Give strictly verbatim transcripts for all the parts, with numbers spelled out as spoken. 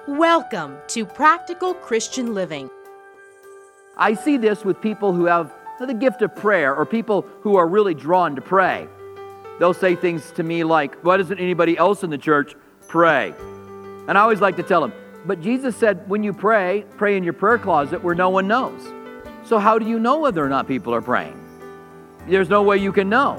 Welcome to Practical Christian Living. I see this with people who have the gift of prayer or people who are really drawn to pray. They'll say things to me like, why doesn't anybody else in the church pray? And I always like to tell them, but Jesus said when you pray, pray in your prayer closet where no one knows. So how do you know whether or not people are praying? There's no way you can know.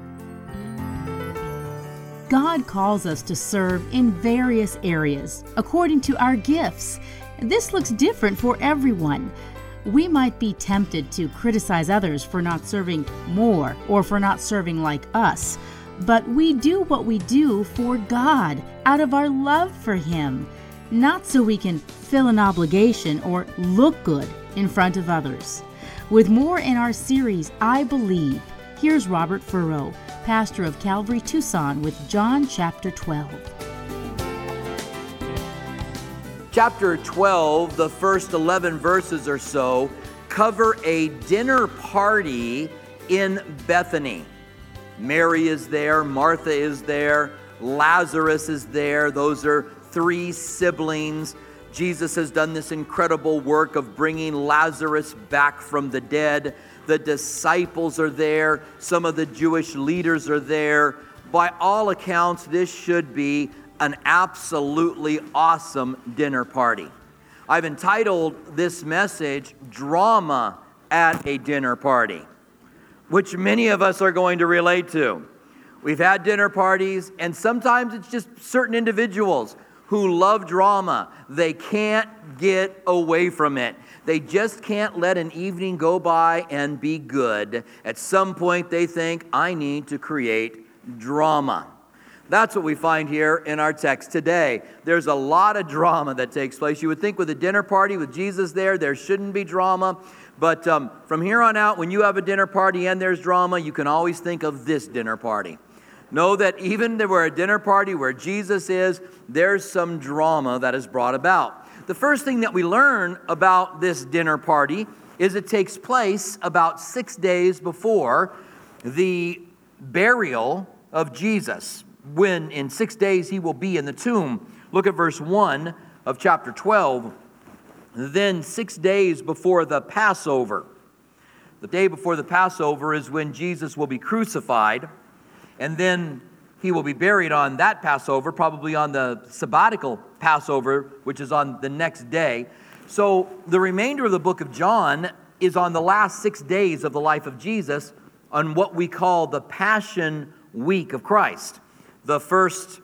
God calls us to serve in various areas according to our gifts. This looks different for everyone. We might be tempted to criticize others for not serving more or for not serving like us, but we do what we do for God out of our love for Him, not so we can fill an obligation or look good in front of others. With more in our series, I Believe, here's Robert Furrow, pastor of Calvary Tucson, with John chapter twelve. Chapter twelve, the first eleven verses or so, cover a dinner party in Bethany. Mary is there, Martha is there, Lazarus is there. Those are three siblings. Jesus has done this incredible work of bringing Lazarus back from the dead. The disciples are there. Some of the Jewish leaders are there. By all accounts, this should be an absolutely awesome dinner party. I've entitled this message, Drama at a Dinner Party, which many of us are going to relate to. We've had dinner parties, and sometimes it's just certain individuals who love drama. They can't get away from it. They just can't let an evening go by and be good. At some point, they think, I need to create drama. That's what we find here in our text today. There's a lot of drama that takes place. You would think with a dinner party with Jesus there, there shouldn't be drama. But um, from here on out, when you have a dinner party and there's drama, you can always think of this dinner party. Know that even if we're a dinner party where Jesus is, there's some drama that is brought about. The first thing that we learn about this dinner party is it takes place about six days before the burial of Jesus, when in six days he will be in the tomb. Look at verse one of chapter twelve. Then six days before the Passover. The day before the Passover is when Jesus will be crucified, and then he will be buried on that Passover, probably on the sabbatical Passover, which is on the next day. So the remainder of the book of John is on the last six days of the life of Jesus, on what we call the Passion Week of Christ. The first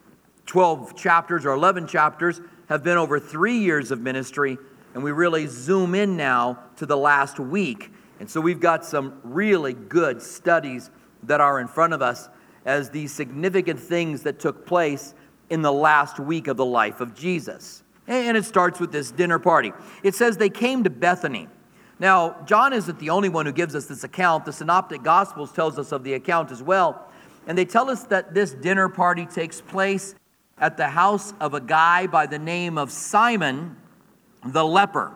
twelve chapters or eleven chapters have been over three years of ministry, and we really zoom in now to the last week. And so we've got some really good studies that are in front of us as these significant things that took place in the last week of the life of Jesus. And it starts with this dinner party. It says they came to Bethany. Now, John isn't the only one who gives us this account. The Synoptic Gospels tells us of the account as well. And they tell us that this dinner party takes place at the house of a guy by the name of Simon the leper.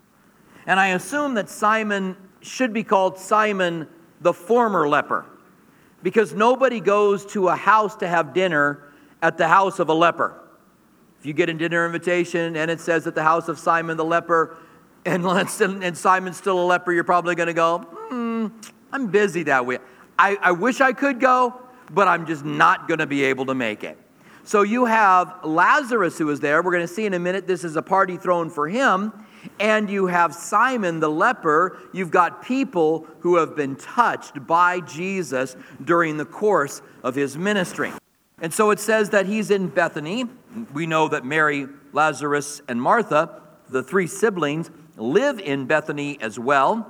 And I assume that Simon should be called Simon the former leper, because nobody goes to a house to have dinner at the house of a leper. If you get a dinner invitation and it says at the house of Simon the leper, and, and Simon's still a leper, you're probably going to go, hmm, I'm busy that week. I, I wish I could go, but I'm just not going to be able to make it. So you have Lazarus who is there. We're going to see in a minute this is a party thrown for him. And you have Simon the leper. You've got people who have been touched by Jesus during the course of his ministry. And so it says that he's in Bethany. We know that Mary, Lazarus, and Martha, the three siblings, live in Bethany as well.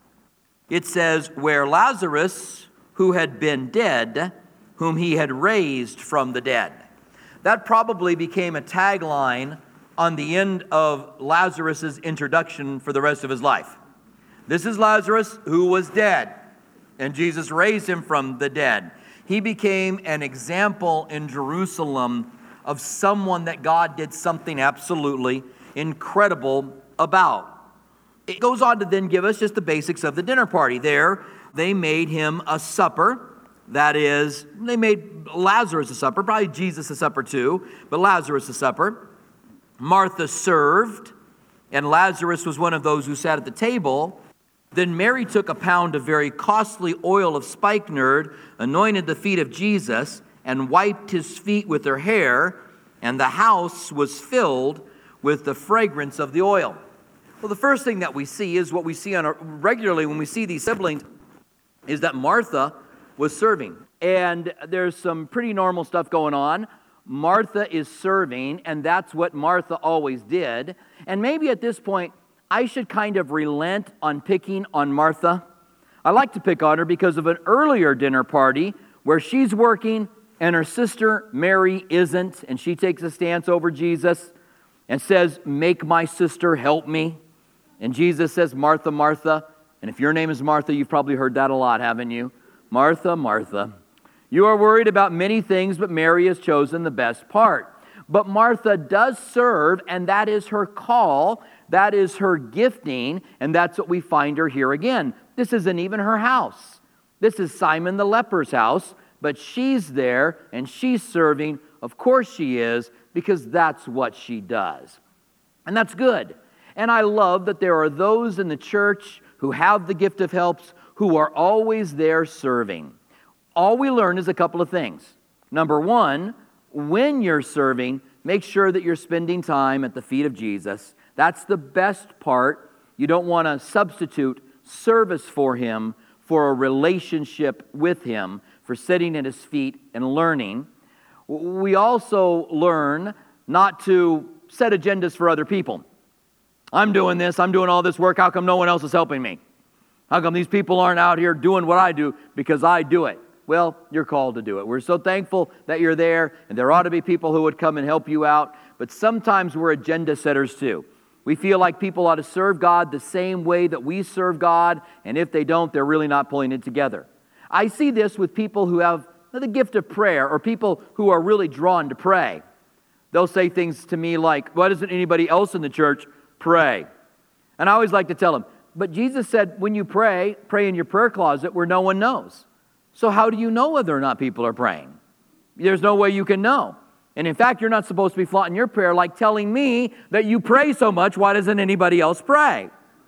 It says, where Lazarus, who had been dead, whom he had raised from the dead. That probably became a tagline on the end of Lazarus' introduction for the rest of his life. This is Lazarus who was dead, and Jesus raised him from the dead. He became an example in Jerusalem of someone that God did something absolutely incredible about. It goes on to then give us just the basics of the dinner party. There, they made him a supper. That is, they made Lazarus a supper, probably Jesus a supper too, but Lazarus a supper. Martha served, and Lazarus was one of those who sat at the table. Then Mary took a pound of very costly oil of spikenard, anointed the feet of Jesus, and wiped his feet with her hair, and the house was filled with the fragrance of the oil. Well, the first thing that we see is what we see on a, regularly when we see these siblings, is that Martha was serving. And there's some pretty normal stuff going on. Martha is serving, and that's what Martha always did. And maybe at this point, I should kind of relent on picking on Martha. I like to pick on her because of an earlier dinner party where she's working and her sister Mary isn't, and she takes a stance over Jesus and says, "Make my sister help me." And Jesus says, "Martha, Martha." And if your name is Martha, you've probably heard that a lot, haven't you? "Martha, Martha, you are worried about many things, but Mary has chosen the best part." But Martha does serve, and that is her call. That is her gifting, and that's what we find her here again. This isn't even her house. This is Simon the leper's house, but she's there, and she's serving. Of course she is, because that's what she does. And that's good. And I love that there are those in the church who have the gift of helps who are always there serving. All we learn is a couple of things. Number one, when you're serving, make sure that you're spending time at the feet of Jesus. That's the best part. You don't want to substitute service for Him for a relationship with Him, for sitting at His feet and learning. We also learn not to set agendas for other people. I'm doing this, I'm doing all this work, how come no one else is helping me? How come these people aren't out here doing what I do because I do it? Well, you're called to do it. We're so thankful that you're there, and there ought to be people who would come and help you out, but sometimes we're agenda setters too. We feel like people ought to serve God the same way that we serve God, and if they don't, they're really not pulling it together. I see this with people who have the gift of prayer, or people who are really drawn to pray. They'll say things to me like, "Why doesn't anybody else in the church pray?" And I always like to tell them, but Jesus said when you pray, pray in your prayer closet where no one knows. So how do you know whether or not people are praying? There's no way you can know. And in fact, you're not supposed to be flaunting your prayer like telling me that you pray so much, why doesn't anybody else pray?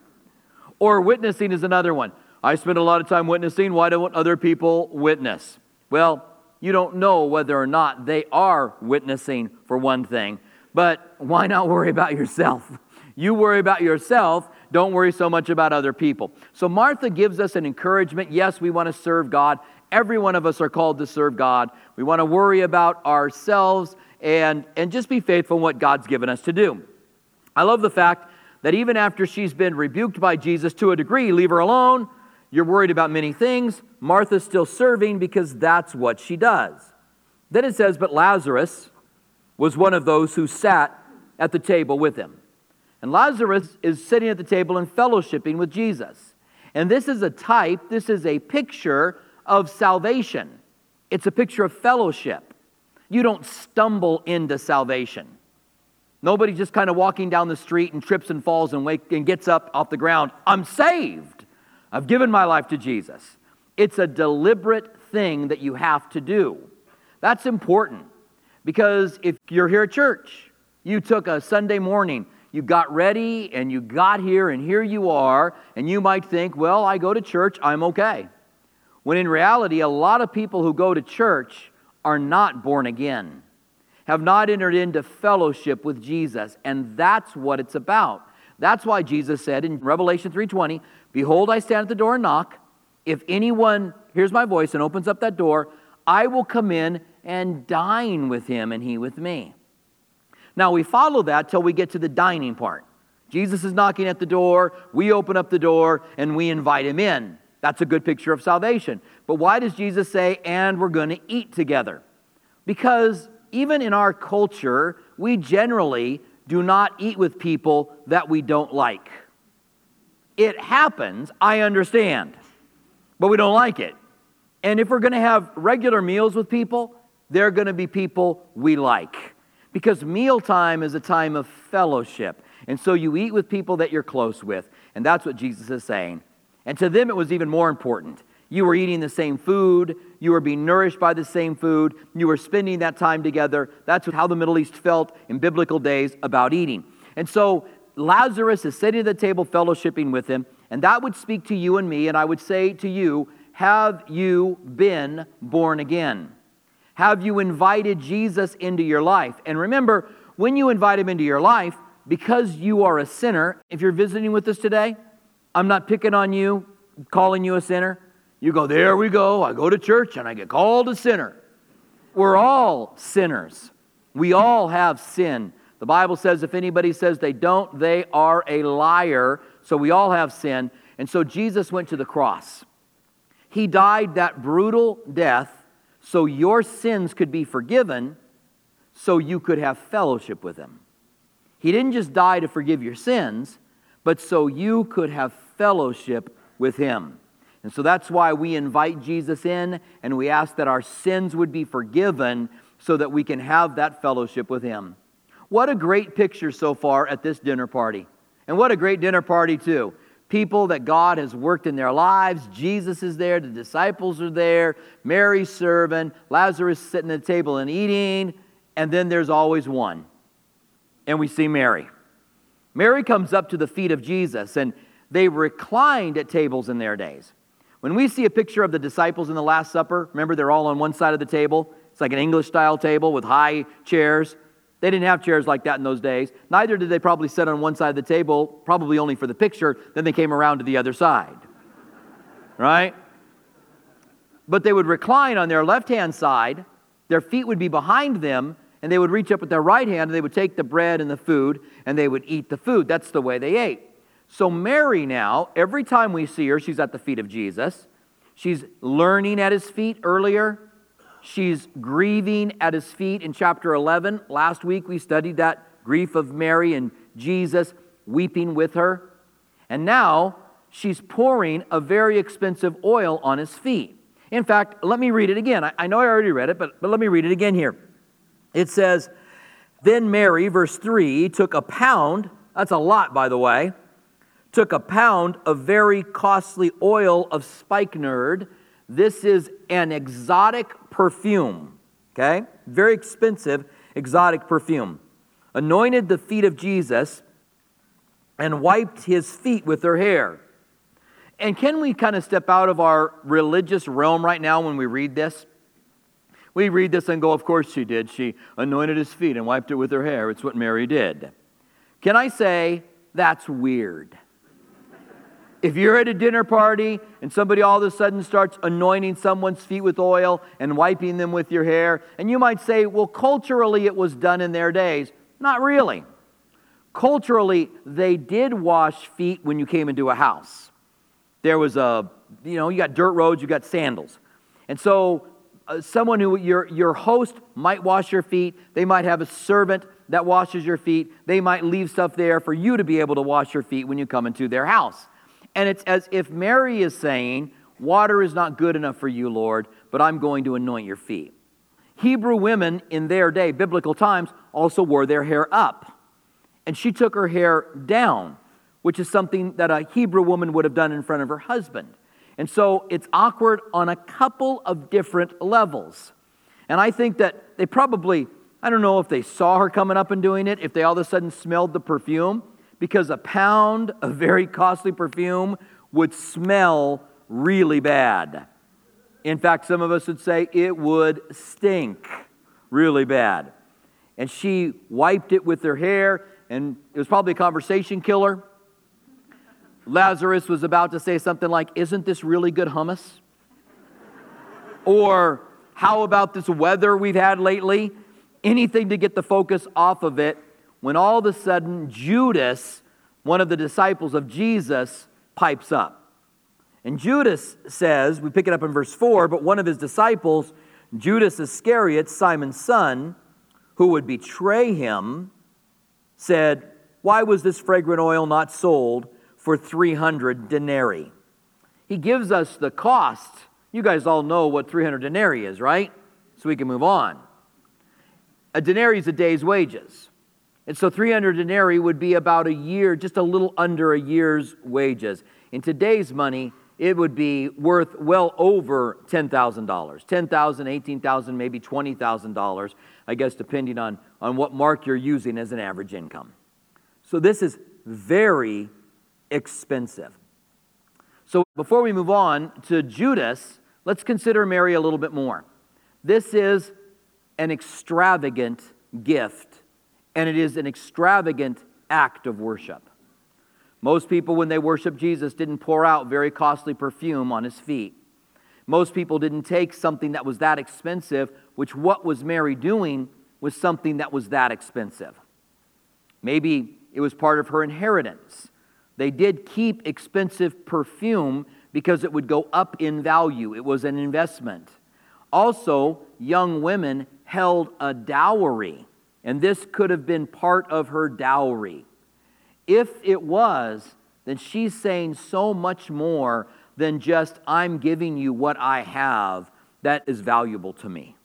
Or witnessing is another one. I spend a lot of time witnessing, why don't other people witness? Well, you don't know whether or not they are witnessing for one thing, but why not worry about yourself? You worry about yourself, don't worry so much about other people. So Martha gives us an encouragement. Yes, we want to serve God. Every one of us are called to serve God. We want to worry about ourselves and, and just be faithful in what God's given us to do. I love the fact that even after she's been rebuked by Jesus to a degree, leave her alone, you're worried about many things, Martha's still serving because that's what she does. Then it says, but Lazarus was one of those who sat at the table with him. And Lazarus is sitting at the table and fellowshipping with Jesus. And this is a type, this is a picture of salvation. It's a picture of fellowship. You don't stumble into salvation. Nobody just kind of walking down the street and trips and falls and, wake, and gets up off the ground. I'm saved. I've given my life to Jesus. It's a deliberate thing that you have to do. That's important because if you're here at church, you took a Sunday morning, you got ready and you got here and here you are, and you might think, well, I go to church, I'm okay. When in reality, a lot of people who go to church are not born again, have not entered into fellowship with Jesus, and that's what it's about. That's why Jesus said in Revelation three twenty, behold, I stand at the door and knock. If anyone hears my voice and opens up that door, I will come in and dine with him and he with me. Now we follow that till we get to the dining part. Jesus is knocking at the door, we open up the door, and we invite him in. That's a good picture of salvation. But why does Jesus say, and we're going to eat together? Because even in our culture, we generally do not eat with people that we don't like. It happens, I understand, but we don't like it. And if we're going to have regular meals with people, they're going to be people we like. Because mealtime is a time of fellowship. And so you eat with people that you're close with. And that's what Jesus is saying. And to them it was even more important. You were eating the same food. You were being nourished by the same food. You were spending that time together. That's how the Middle East felt in biblical days about eating. And so Lazarus is sitting at the table fellowshipping with him, and that would speak to you and me, and I would say to you, have you been born again? Have you invited Jesus into your life? And remember, when you invite him into your life, because you are a sinner, if you're visiting with us today, I'm not picking on you, calling you a sinner. You go, there we go, I go to church and I get called a sinner. We're all sinners. We all have sin. The Bible says if anybody says they don't, they are a liar. So we all have sin. And so Jesus went to the cross. He died that brutal death so your sins could be forgiven, so you could have fellowship with him. He didn't just die to forgive your sins, but so you could have fellowship with him. And so that's why we invite Jesus in and we ask that our sins would be forgiven so that we can have that fellowship with him. What a great picture so far at this dinner party. And what a great dinner party too. People that God has worked in their lives. Jesus is there. The disciples are there. Mary's serving. Lazarus sitting at the table and eating. And then there's always one. And we see Mary. Mary comes up to the feet of Jesus, and they reclined at tables in their days. When we see a picture of the disciples in the Last Supper, remember they're all on one side of the table. It's like an English-style table with high chairs. They didn't have chairs like that in those days. Neither did they probably sit on one side of the table, probably only for the picture. Then they came around to the other side. Right? But they would recline on their left-hand side. Their feet would be behind them, and they would reach up with their right hand, and they would take the bread and the food, and they would eat the food. That's the way they ate. So Mary now, every time we see her, she's at the feet of Jesus. She's learning at his feet earlier. She's grieving at his feet in chapter eleven. Last week we studied that grief of Mary and Jesus weeping with her. And now she's pouring a very expensive oil on his feet. In fact, let me read it again. I, I know I already read it, but, but let me read it again here. It says, then Mary, verse three, took a pound, that's a lot by the way, took a pound of very costly oil of spikenard. This is an exotic perfume, okay? Very expensive exotic perfume. Anointed the feet of Jesus and wiped his feet with her hair. And can we kind of step out of our religious realm right now when we read this? We read this and go, of course she did. She anointed his feet and wiped it with her hair. It's what Mary did. Can I say that's weird? If you're at a dinner party and somebody all of a sudden starts anointing someone's feet with oil and wiping them with your hair, and you might say, well, culturally it was done in their days. Not really. Culturally, they did wash feet when you came into a house. There was a, you know, you got dirt roads, you got sandals. And so uh, someone who, your, your host might wash your feet. They might have a servant that washes your feet. They might leave stuff there for you to be able to wash your feet when you come into their house. And it's as if Mary is saying, water is not good enough for you, Lord, but I'm going to anoint your feet. Hebrew women in their day, biblical times, also wore their hair up. And she took her hair down, which is something that a Hebrew woman would have done in front of her husband. And so it's awkward on a couple of different levels. And I think that they probably, I don't know if they saw her coming up and doing it, if they all of a sudden smelled the perfume, because a pound of very costly perfume would smell really bad. In fact, some of us would say it would stink really bad. And she wiped it with her hair, and it was probably a conversation killer. Lazarus was about to say something like, isn't this really good hummus? Or, how about this weather we've had lately? Anything to get the focus off of it. When all of a sudden Judas, one of the disciples of Jesus, pipes up. And Judas says, we pick it up in verse four, but one of his disciples, Judas Iscariot, Simon's son, who would betray him, said, why was this fragrant oil not sold for three hundred denarii? He gives us the cost. You guys all know what three hundred denarii is, right? So we can move on. A denarii is a day's wages. And so three hundred denarii would be about a year, just a little under a year's wages. In today's money, it would be worth well over ten thousand dollars. ten thousand dollars, eighteen thousand dollars, maybe twenty thousand dollars, I guess depending on, on what mark you're using as an average income. So this is very expensive. So before we move on to Judas, let's consider Mary a little bit more. This is an extravagant gift, and it is an extravagant act of worship. Most people, when they worship Jesus, didn't pour out very costly perfume on his feet. Most people didn't take something that was that expensive, which what was Mary doing was something that was that expensive. Maybe it was part of her inheritance. They did keep expensive perfume because it would go up in value. It was an investment. Also, young women held a dowry, and this could have been part of her dowry. If it was, then she's saying so much more than just, I'm giving you what I have that is valuable to me.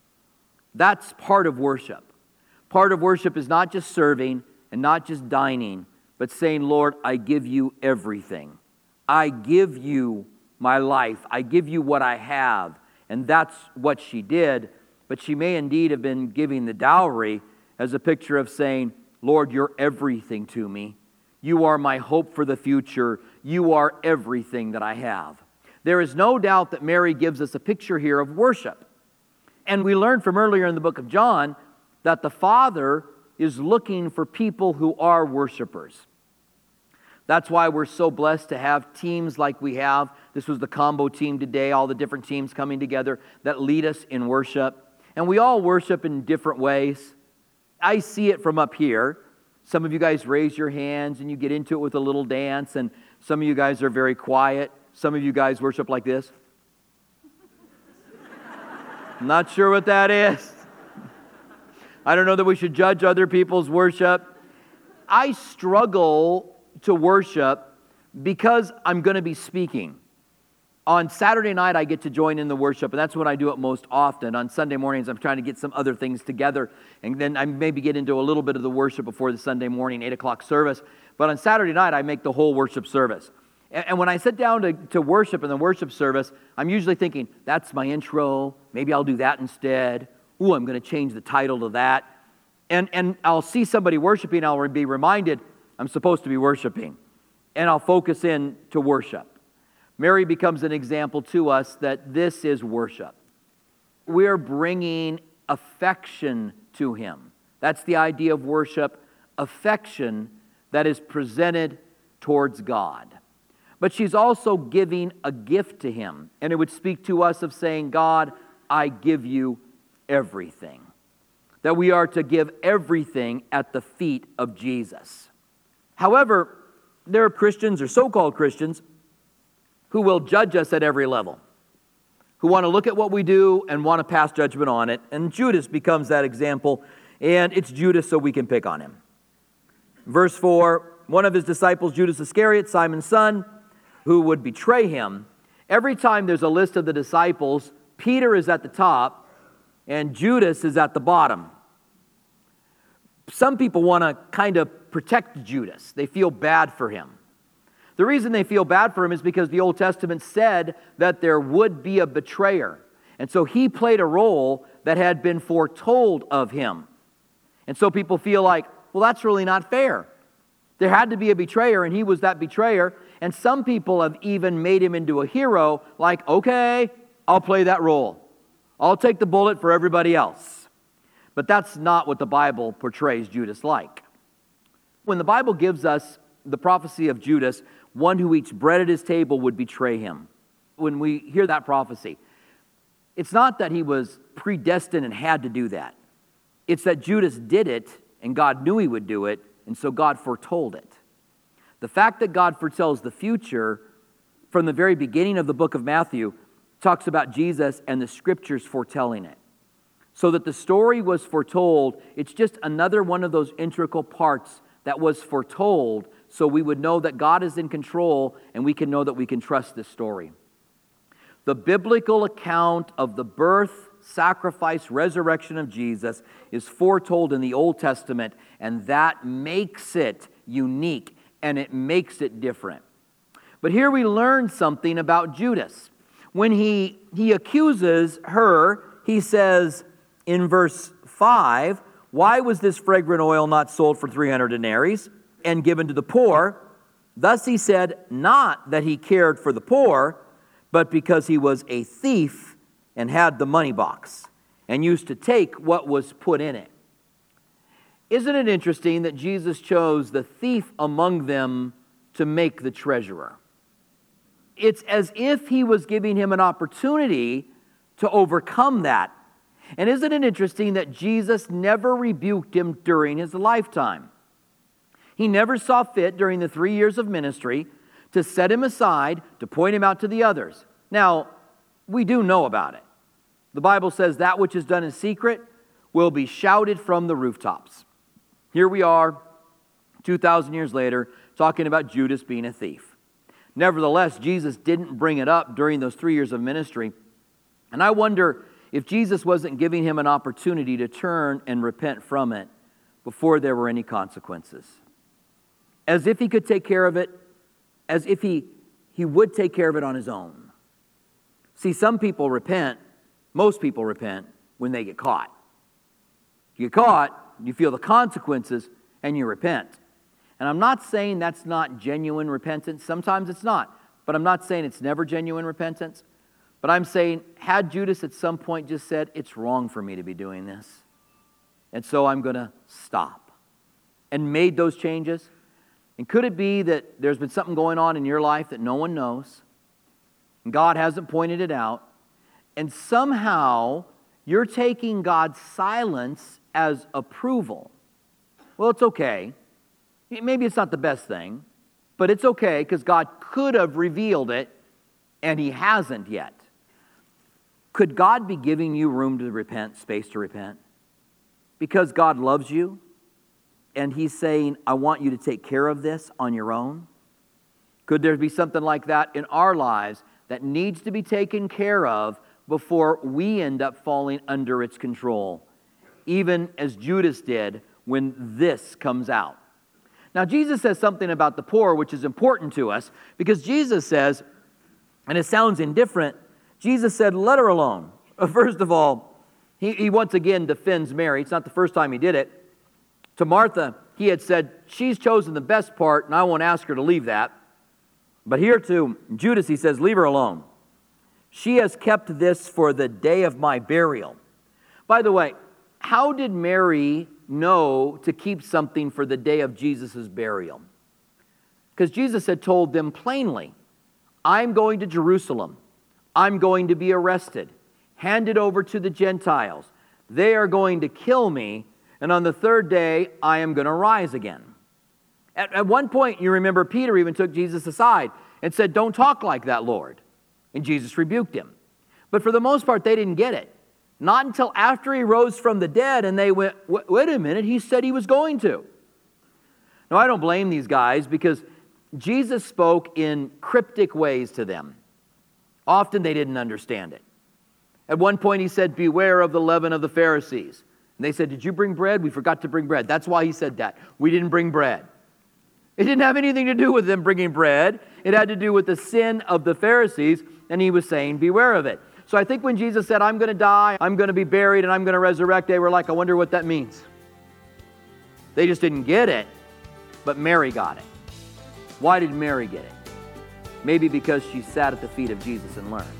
That's part of worship. Part of worship is not just serving and not just dining, but saying, Lord, I give you everything. I give you my life. I give you what I have. And that's what she did. But she may indeed have been giving the dowry as a picture of saying, Lord, you're everything to me. You are my hope for the future. You are everything that I have. There is no doubt that Mary gives us a picture here of worship. And we learned from earlier in the book of John that the Father is looking for people who are worshipers. That's why we're so blessed to have teams like we have. This was the combo team today, all the different teams coming together that lead us in worship. And we all worship in different ways. I see it from up here. Some of you guys raise your hands and you get into it with a little dance, and some of you guys are very quiet. Some of you guys worship like this. I'm not sure what that is. I don't know that we should judge other people's worship. I struggle to worship because I'm going to be speaking. On Saturday night, I get to join in the worship, and that's when I do it most often. On Sunday mornings, I'm trying to get some other things together, and then I maybe get into a little bit of the worship before the Sunday morning, eight o'clock service. But on Saturday night, I make the whole worship service. And, and when I sit down to, to worship in the worship service, I'm usually thinking, that's my intro. Maybe I'll do that instead. Ooh, I'm going to change the title to that. And, and I'll see somebody worshiping, I'll be reminded, I'm supposed to be worshiping. And I'll focus in to worship. Mary becomes an example to us that this is worship. We're bringing affection to Him. That's the idea of worship, affection that is presented towards God. But she's also giving a gift to Him. And it would speak to us of saying, God, I give you everything. That we are to give everything at the feet of Jesus. However, there are Christians or so-called Christians who will judge us at every level, who want to look at what we do and want to pass judgment on it. And Judas becomes that example, and it's Judas so we can pick on him. Verse four, one of his disciples, Judas Iscariot, Simon's son, who would betray him. Every time there's a list of the disciples, Peter is at the top and Judas is at the bottom. Some people want to kind of protect Judas. They feel bad for him. The reason they feel bad for him is because the Old Testament said that there would be a betrayer. And so he played a role that had been foretold of him. And so people feel like, well, that's really not fair. There had to be a betrayer, and he was that betrayer. And some people have even made him into a hero, like, okay, I'll play that role. I'll take the bullet for everybody else. But that's not what the Bible portrays Judas like. When the Bible gives us the prophecy of Judas, one who eats bread at his table would betray him. When we hear that prophecy, it's not that he was predestined and had to do that. It's that Judas did it, and God knew he would do it, and so God foretold it. The fact that God foretells the future from the very beginning of the book of Matthew talks about Jesus and the Scriptures foretelling it. So that the story was foretold, it's just another one of those integral parts that was foretold, so we would know that God is in control and we can know that we can trust this story. The biblical account of the birth, sacrifice, resurrection of Jesus is foretold in the Old Testament, and that makes it unique and it makes it different. But here we learn something about Judas. When he, he accuses her, he says in verse five, "Why was this fragrant oil not sold for three hundred denarii and given to the poor? Thus he said, not that he cared for the poor, but because he was a thief and had the money box and used to take what was put in it." Isn't it interesting that Jesus chose the thief among them to make the treasurer? It's as if he was giving him an opportunity to overcome that. And isn't it interesting that Jesus never rebuked him during his lifetime? He never saw fit during the three years of ministry to set him aside, to point him out to the others. Now, we do know about it. The Bible says that which is done in secret will be shouted from the rooftops. Here we are, two thousand years later, talking about Judas being a thief. Nevertheless, Jesus didn't bring it up during those three years of ministry. And I wonder if Jesus wasn't giving him an opportunity to turn and repent from it before there were any consequences. As if he could take care of it, as if he, he would take care of it on his own. See, some people repent, most people repent when they get caught. You get caught, you feel the consequences, and you repent. And I'm not saying that's not genuine repentance. Sometimes it's not. But I'm not saying it's never genuine repentance. But I'm saying, had Judas at some point just said, it's wrong for me to be doing this, and so I'm going to stop, and made those changes? And could it be that there's been something going on in your life that no one knows, and God hasn't pointed it out, and somehow you're taking God's silence as approval? Well, it's okay. Maybe it's not the best thing, but it's okay because God could have revealed it, and He hasn't yet. Could God be giving you room to repent, space to repent? Because God loves you, and He's saying, I want you to take care of this on your own? Could there be something like that in our lives that needs to be taken care of before we end up falling under its control, even as Judas did when this comes out? Now, Jesus says something about the poor, which is important to us, because Jesus says, and it sounds indifferent, Jesus said, let her alone. First of all, he, he once again defends Mary. It's not the first time He did it. To Martha, He had said, she's chosen the best part, and I won't ask her to leave that. But here to Judas, He says, leave her alone. She has kept this for the day of my burial. By the way, how did Mary know to keep something for the day of Jesus' burial? Because Jesus had told them plainly, I'm going to Jerusalem. I'm going to be arrested, handed over to the Gentiles. They are going to kill me, and on the third day, I am going to rise again. At, at one point, you remember Peter even took Jesus aside and said, don't talk like that, Lord. And Jesus rebuked him. But for the most part, they didn't get it. Not until after He rose from the dead, and they went, wait a minute, He said He was going to. Now, I don't blame these guys, because Jesus spoke in cryptic ways to them. Often they didn't understand it. At one point He said, beware of the leaven of the Pharisees. And they said, did you bring bread? We forgot to bring bread. That's why He said that. We didn't bring bread. It didn't have anything to do with them bringing bread. It had to do with the sin of the Pharisees, and He was saying, beware of it. So I think when Jesus said, I'm going to die, I'm going to be buried, and I'm going to resurrect, they were like, I wonder what that means. They just didn't get it, but Mary got it. Why did Mary get it? Maybe because she sat at the feet of Jesus and learned.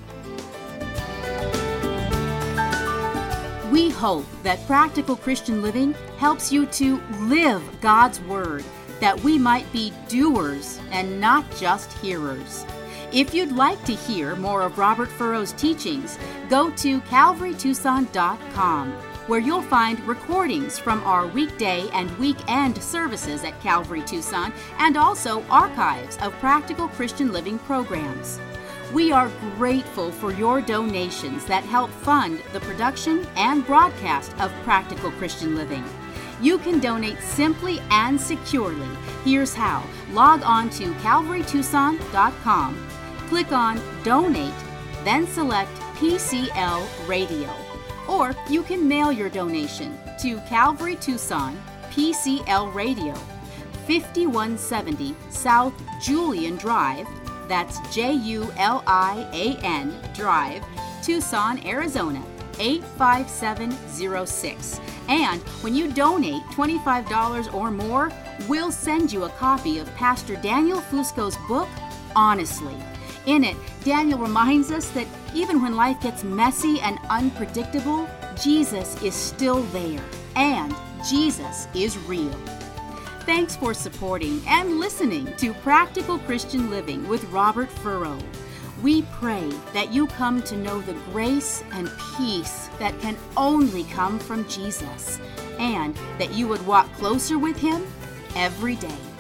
We hope that Practical Christian Living helps you to live God's Word, that we might be doers and not just hearers. If you'd like to hear more of Robert Furrow's teachings, go to calvary tucson dot com, where you'll find recordings from our weekday and weekend services at Calvary Tucson, and also archives of Practical Christian Living programs. We are grateful for your donations that help fund the production and broadcast of Practical Christian Living. You can donate simply and securely. Here's how. Log on to calvary tucson dot com. Click on Donate, then select P C L Radio. Or you can mail your donation to Calvary Tucson, P C L Radio, fifty-one seventy South Julian Drive, That's J U L I A N Drive, Tucson, Arizona, eight five seven zero six. And when you donate twenty-five dollars or more, we'll send you a copy of Pastor Daniel Fusco's book, Honestly. In it, Daniel reminds us that even when life gets messy and unpredictable, Jesus is still there, and Jesus is real. Thanks for supporting and listening to Practical Christian Living with Robert Furrow. We pray that you come to know the grace and peace that can only come from Jesus, and that you would walk closer with Him every day.